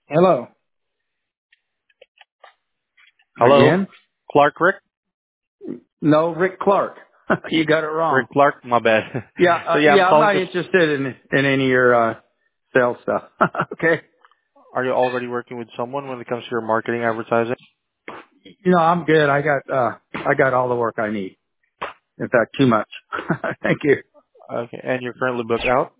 Hello. Hello, Again? Clark Rick? No, Rick Clark. You got it Rick wrong. Clark, my bad. Yeah, So yeah, I'm yeah, I'm calling not because interested in any of your sales stuff. Okay. are you already working with someone when it comes to your marketing advertising? You know, I'm good. I got all the work I need. In fact, too much. Thank you. Okay, and you're currently booked out?